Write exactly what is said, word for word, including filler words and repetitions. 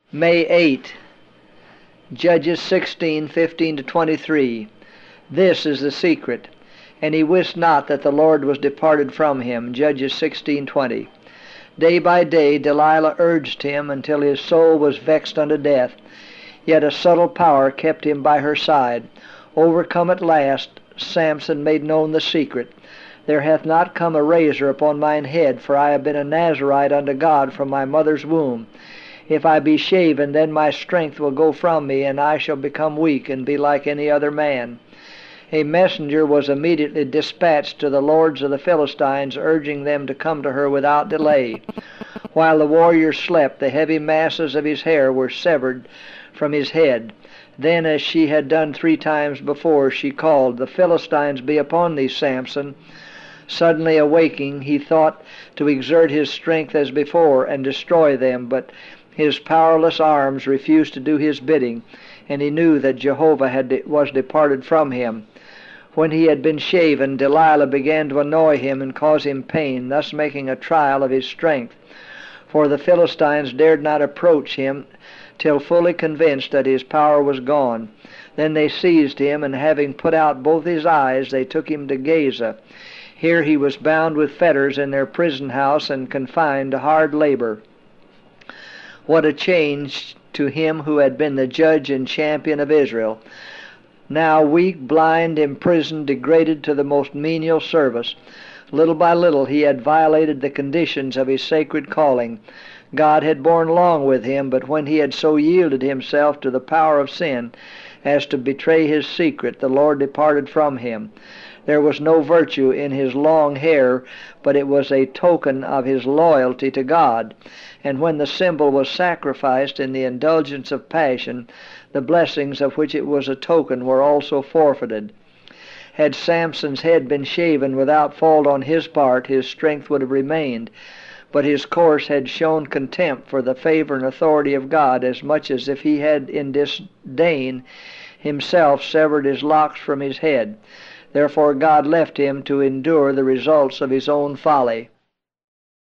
May eighth, Judges sixteen, fifteen to twenty-three. This is the secret. And he wist not that the Lord was departed from him. Judges sixteen, twenty. Day by day Delilah urged him until his soul was vexed unto death. Yet a subtle power kept him by her side. Overcome at last, Samson made known the secret. There hath not come a razor upon mine head, for I have been a Nazarite unto God from my mother's womb. If I be shaven, then my strength will go from me, and I shall become weak, and be like any other man. A messenger was immediately dispatched to the lords of the Philistines, urging them to come to her without delay. While the warrior slept, the heavy masses of his hair were severed from his head. Then, as she had done three times before, she called, "The Philistines be upon thee, Samson." Suddenly awaking, he thought to exert his strength as before, and destroy them, but his powerless arms refused to do his bidding, and he knew that Jehovah had de- was departed from him. When he had been shaven, Delilah began to annoy him and cause him pain, thus making a trial of his strength. For the Philistines dared not approach him till fully convinced that his power was gone. Then they seized him, and having put out both his eyes, they took him to Gaza. Here he was bound with fetters in their prison house and confined to hard labor. What a change to him who had been the judge and champion of Israel! Now weak, blind, imprisoned, degraded to the most menial service. Little by little he had violated the conditions of his sacred calling. God had borne long with him, but when he had so yielded himself to the power of sin as to betray his secret, the Lord departed from him. There was no virtue in his long hair, but it was a token of his loyalty to God. And when the symbol was sacrificed in the indulgence of passion, the blessings of which it was a token were also forfeited. Had Samson's head been shaven without fault on his part, his strength would have remained, but his course had shown contempt for the favor and authority of God, as much as if he had in disdain himself severed his locks from his head. Therefore God left him to endure the results of his own folly.